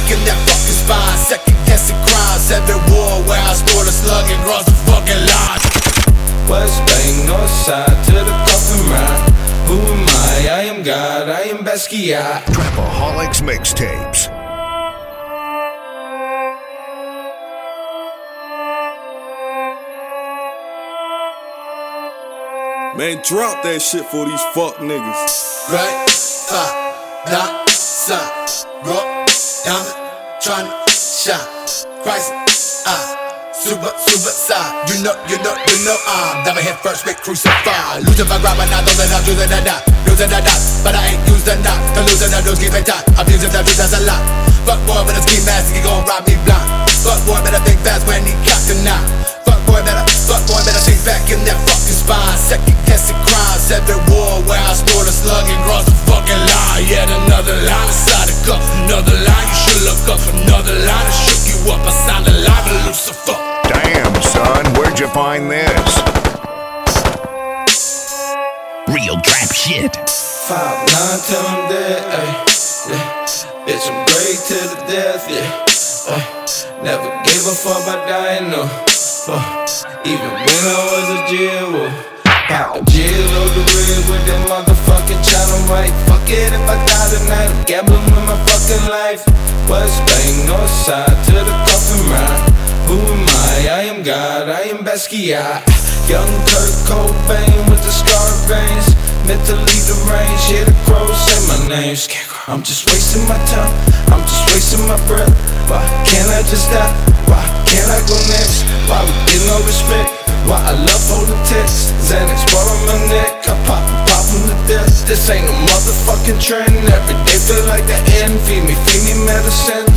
in that fucking spine. Second guessing crimes, every war where I stored a slug and crossed the fucking line. West Bank, north side, to the coffin ride. Who am I am God, I am Basquiat. Trapaholics Mixtapes. Man, drop that shit for these fuck niggas. Right, not, son, rock, diamond, tryna shine, Christ, super side. You know, I'm never hit first with crucified. Losing my grab, but not those that I'm losing the knot. Losing the knot, but I ain't used the knot. The losing the news, keep it tight. I'm using the news, that's a lot. Fuck boy, better ski mask, he gon' rob me blind. Fuck boy, better think fast when he got the knot. Fuck boy, better shake back in that fucking spine. Second guessing crimes, every war where I stored a slug and crossed the fucking line. Yet another line inside the cup, another line you should look up. Another line that shook you up, I sound alive and Lucifer. Damn, son, where'd you find this? Real trap shit. 5'9" till I'm dead, yeah. Bitch, I'm great to the death, yeah. Never gave a fuck about dying, no. Even when I was a jail, pop a jail over the red with that motherfucking China white. Fuck it if I die tonight, I'm gambling with my fucking life. West Bank, north side, to the coffin ride. Who am I am God, I am Basquiat. Young Kurt Cobain with the scar veins. Mentally deranged, hear the crows say my name. I'm just wasting my time, I'm just wasting my breath. Why can't I just die? Why can't I go next? Why we get no respect? Why I love holding texts? Xanax bar on my neck, I pop from the death. This ain't a motherfucking trend. Every day feel like the end. Feed me medicine.